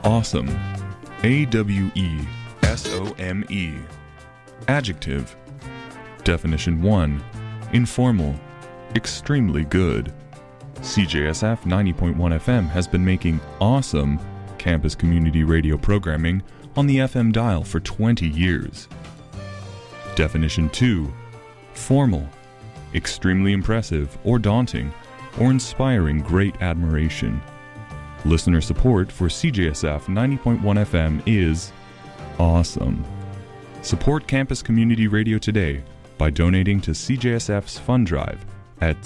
Awesome. A-W-E-S-O-M-E. Adjective. Definition 1. Informal. Extremely good. CJSF 90.1 FM has been making awesome campus community radio programming on the FM dial for 20 years. Definition 2. Formal. Extremely impressive or daunting or inspiring great admiration. Listener support for CJSF 90.1 FM is awesome. Support campus community radio today by donating to CJSF's fund drive at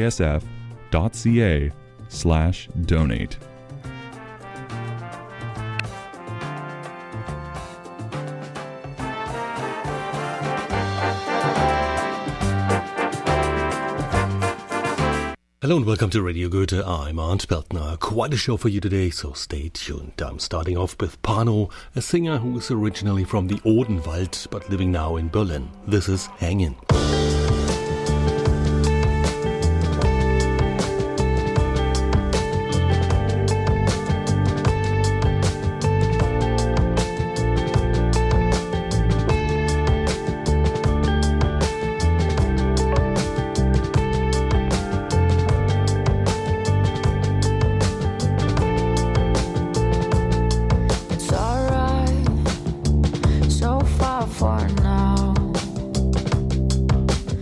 cjsf.ca/donate. Hello and welcome to Radio Goethe. I'm Arndt Beltner. Quite a show for you today, so stay tuned. I'm starting off with Pano, a singer who is originally from the Odenwald but living now in Berlin. This is Hängen. For now,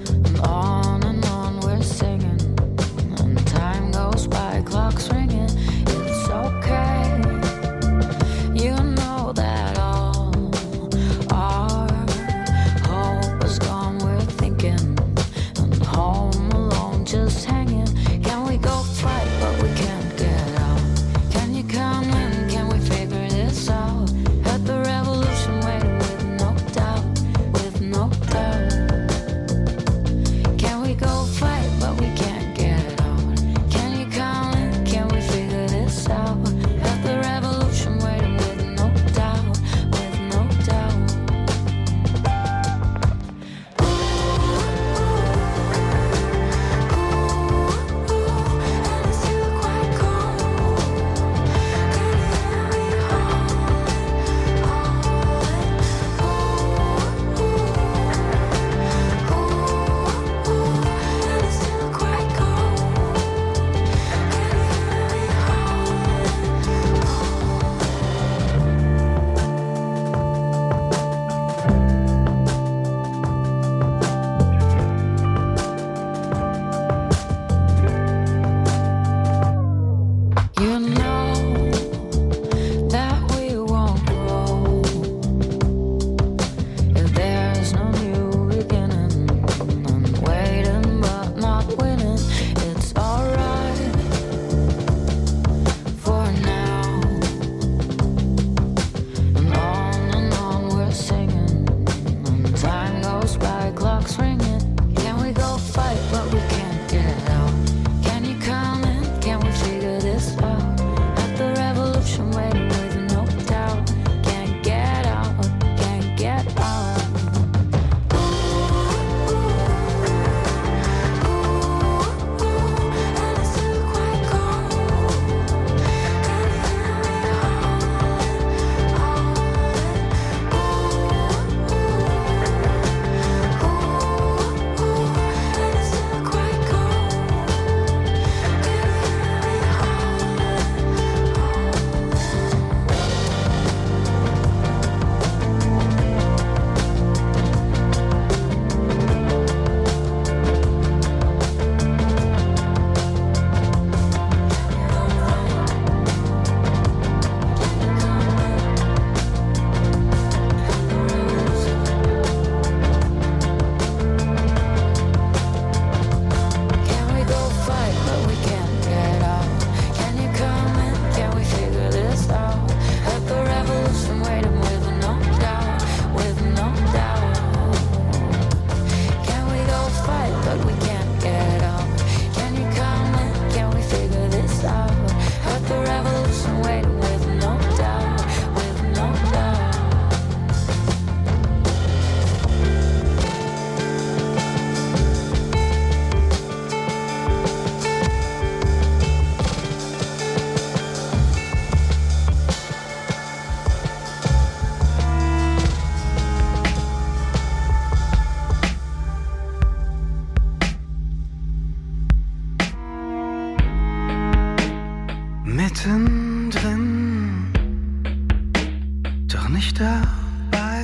mittendrin, doch nicht dabei,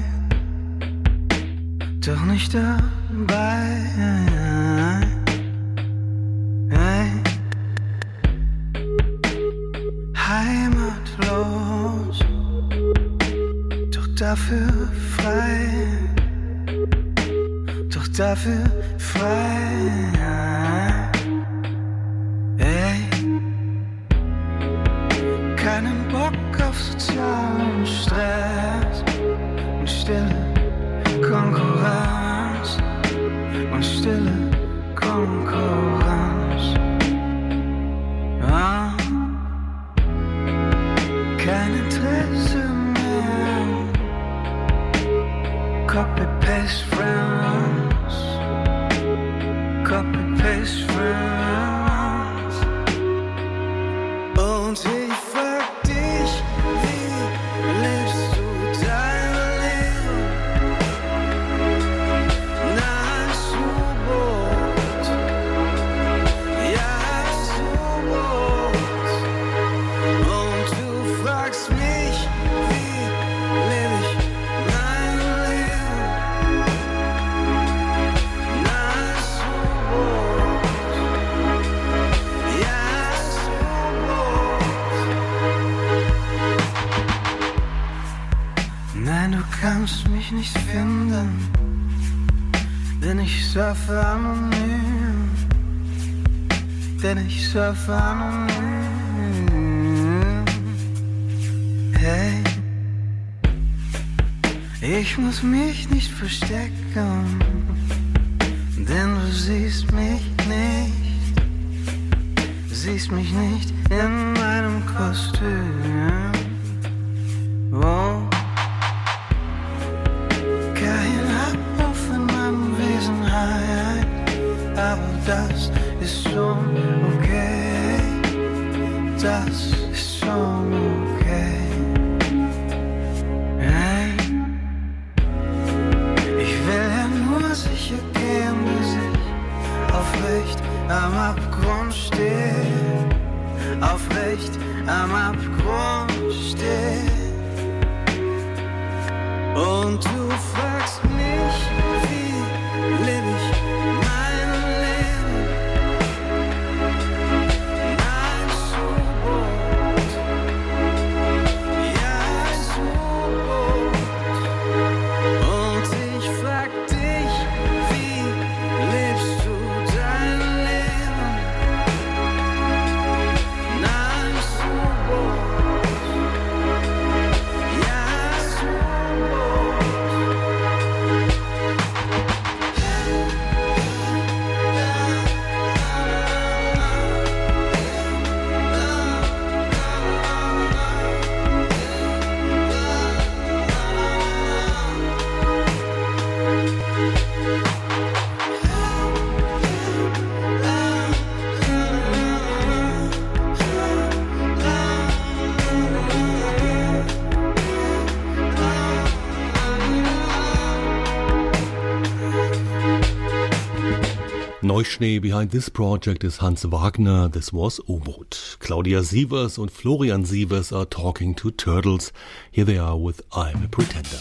doch nicht dabei. Hey. Heimatlos, doch dafür frei, doch dafür frei. Hey. Keinen Bock auf sozialen Stress und stille Konkurrenz und stille Konkurrenz. Ah. Kein Interesse mehr. Copy-paste friends, copy-paste friends. Und ich frag dich, wie lebst du dein Leben? Na, hast du Boot? Ja, hast du Boot? Und du fragst mich, wie lebe ich mein Leben? Na, hast du Boot? Ja, hast du Boot? Nein, du kannst mich nicht finden, denn ich surfe anonym, denn ich surfe anonym. Hey, ich muss mich nicht verstecken, denn du siehst mich nicht in meinem Kostüm. Oh. Kein Abruf in meiner Wesenheit, aber das ist schon okay, das ist schon okay. Hey. Ich will ja nur sicher gehen, bis ich aufrecht am Abgrund stehe, aufrecht am Abgrund stehe. Und du fragst mich, wie lebe ich mein Leben? Nein, so gut. Ja, so gut. Und ich frag dich, wie lebst du dein Leben? Nein, so gut. Ja, so gut. Neuschnee behind this project is Hans Wagner. This was U-Boot. Claudia Sievers und Florian Sievers are talking to Turtles. Here they are with I'm a Pretender.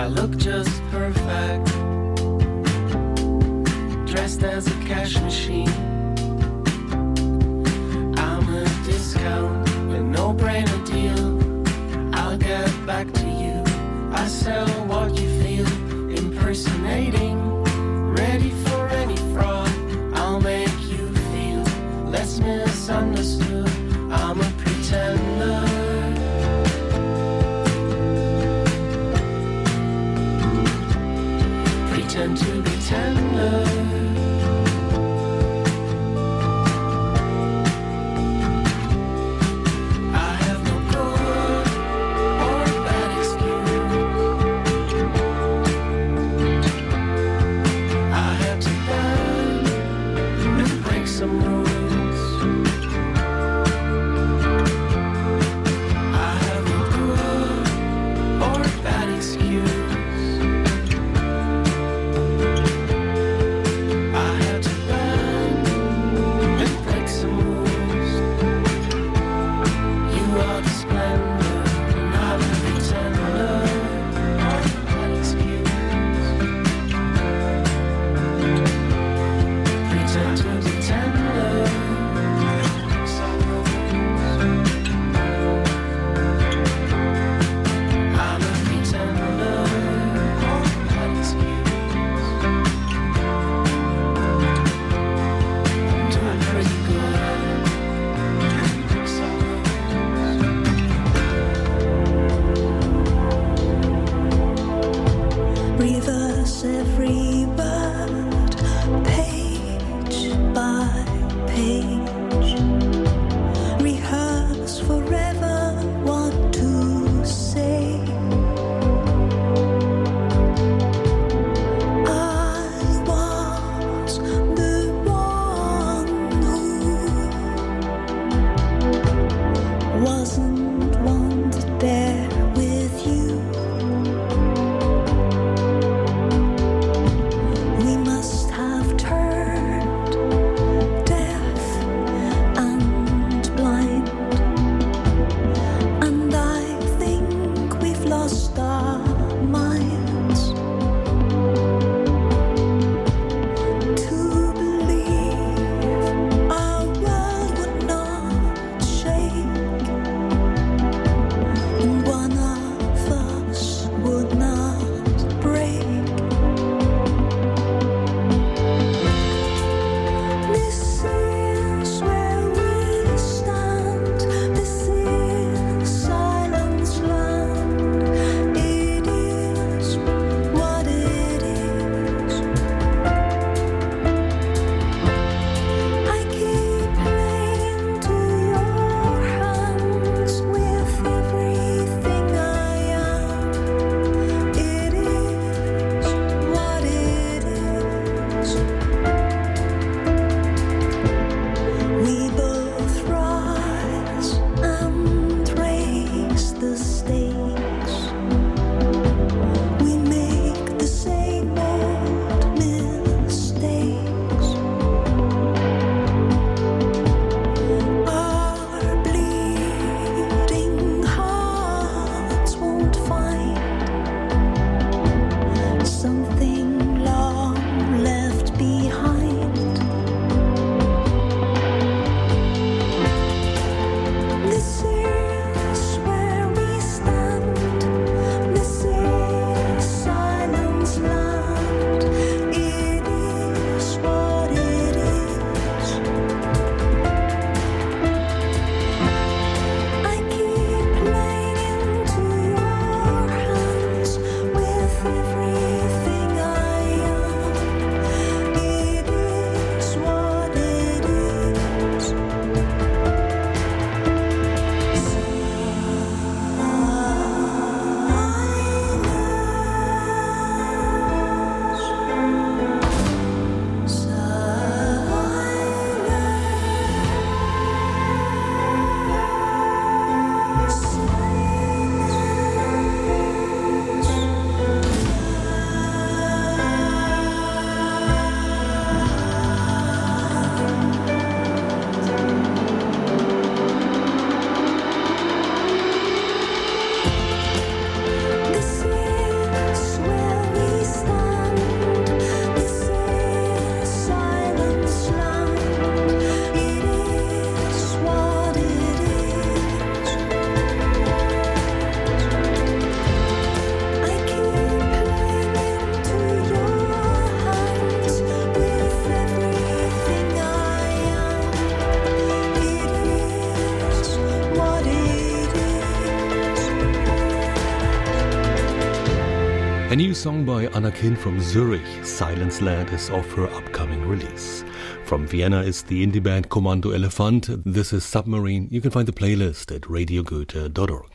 I look just perfect, dressed as a cash machine. I'm a discount, a no-brainer deal. I'll get back to you. I sell what you feel, impersonating, ready for any fraud. I'll make you feel less misunderstood. I'm a pretender. Pretend to be tender. It A new song by Anna Kind from Zurich, Silence Land, is off her upcoming release. From Vienna is the indie band Commando Elefant. This is Submarine. You can find the playlist at radiogoethe.org.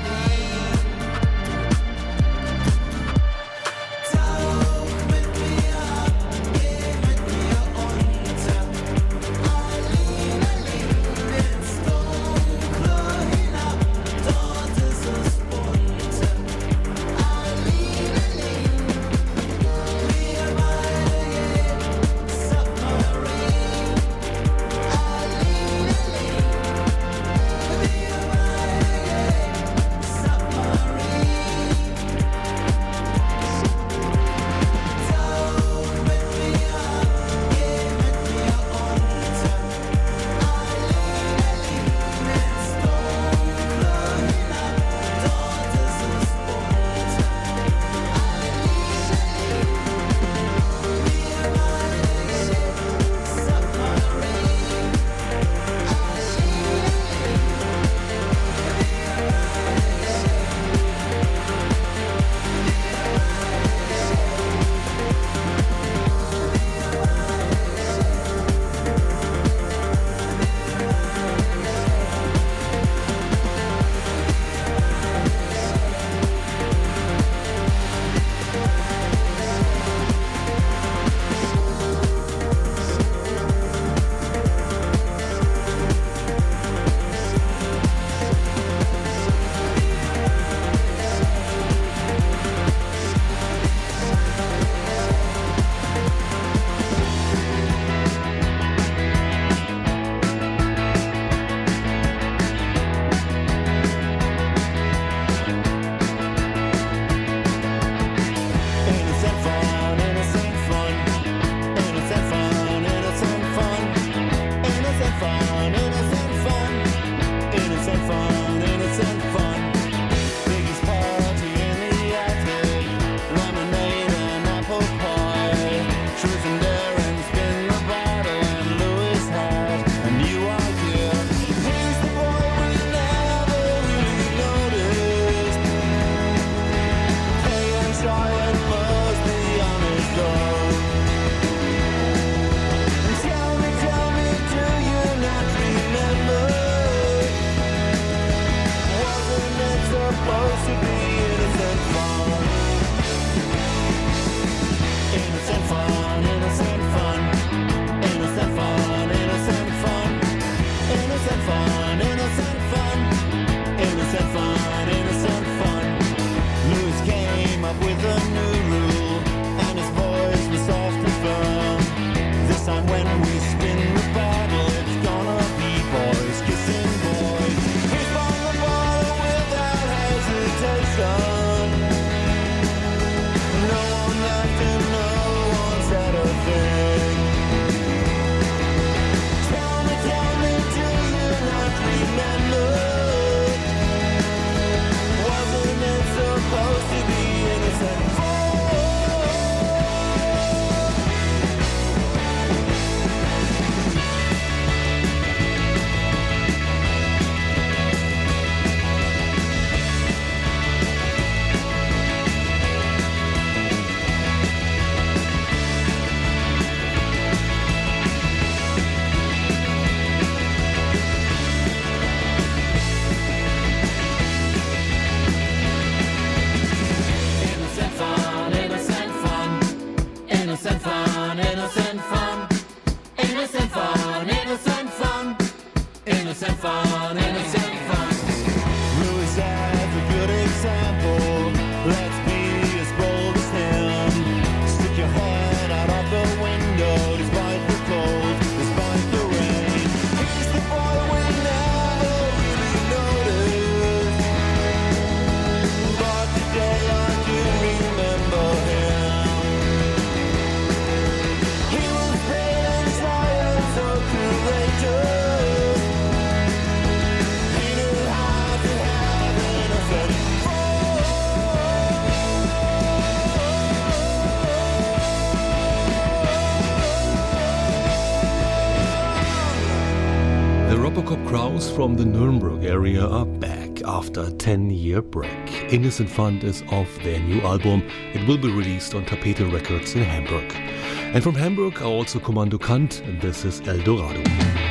Tauch mit mir duos from the Nuremberg area are back after a 10-year break. Innocent Fund is off their new album. It will be released on Tapete Records in Hamburg. And from Hamburg are also Kommando Kant, and this is El Dorado.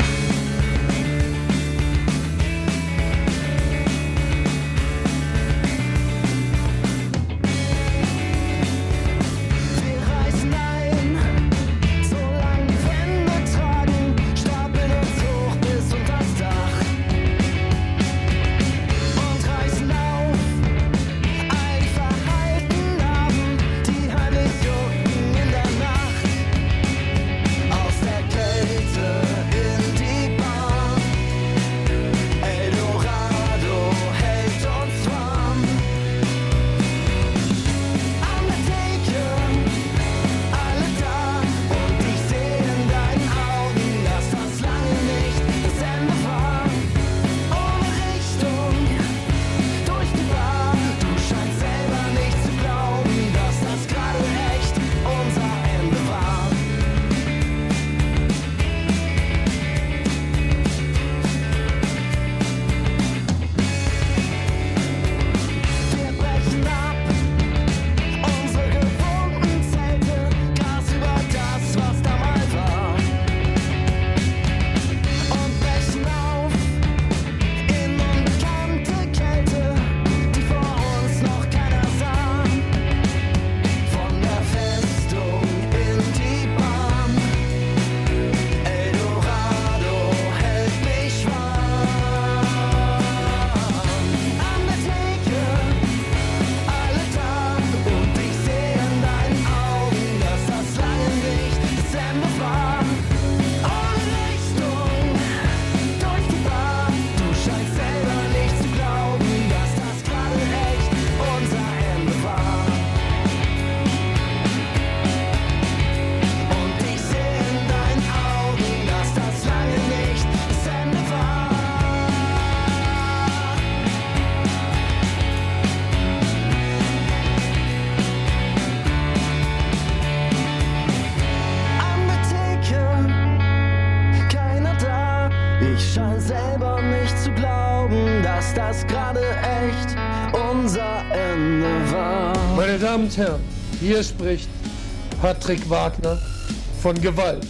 Meine Damen und Herren, hier spricht Patrick Wagner von Gewalt.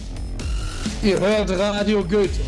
Ihr hört Radio Goethe.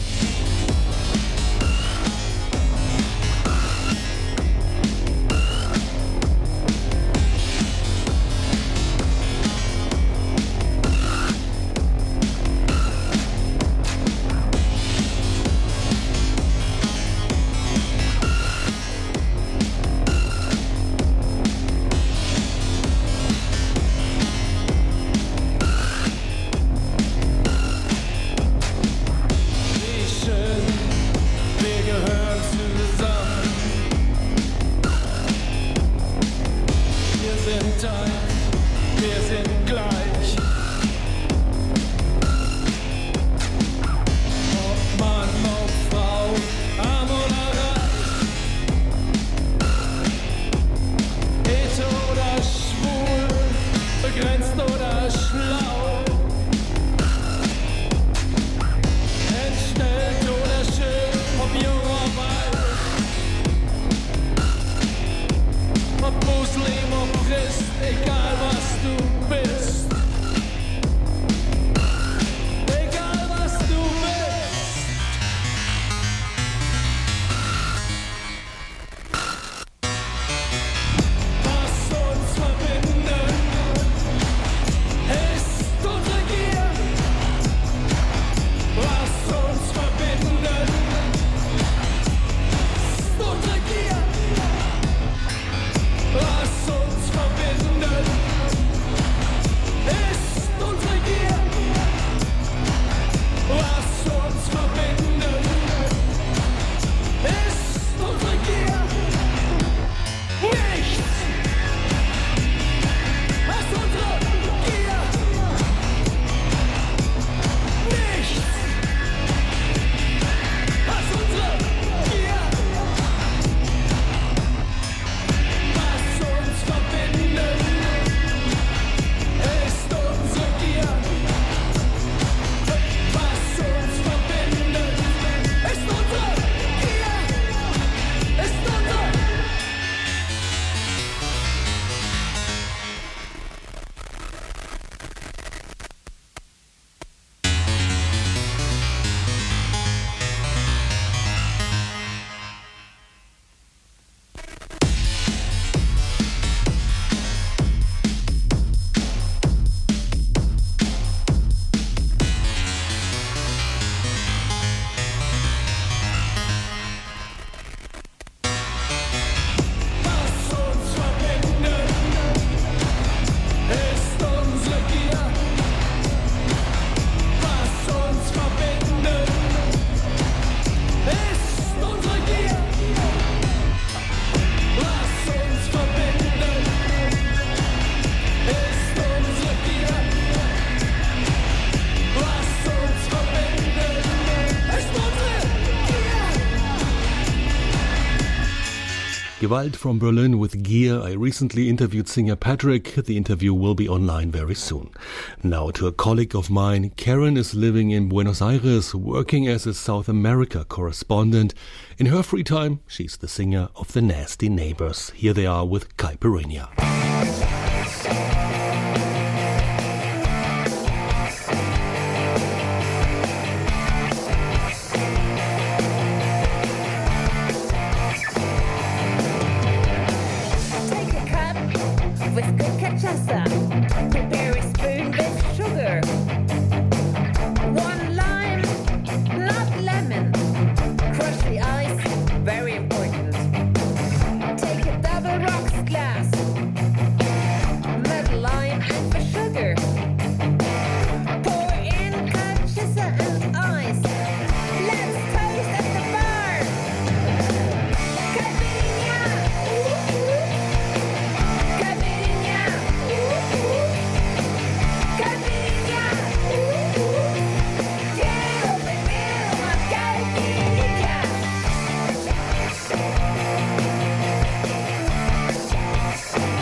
Gewalt from Berlin with Gear. I recently interviewed singer Patrick. The interview will be online very soon. Now to a colleague of mine. Karen is living in Buenos Aires, working as a South America correspondent. In her free time, she's the singer of The Nasty Neighbors. Here they are with Caipirinha. Prepare a spoon with sugar. 1 lime, not lemon. Crush the ice, very important. Take a double rocks glass.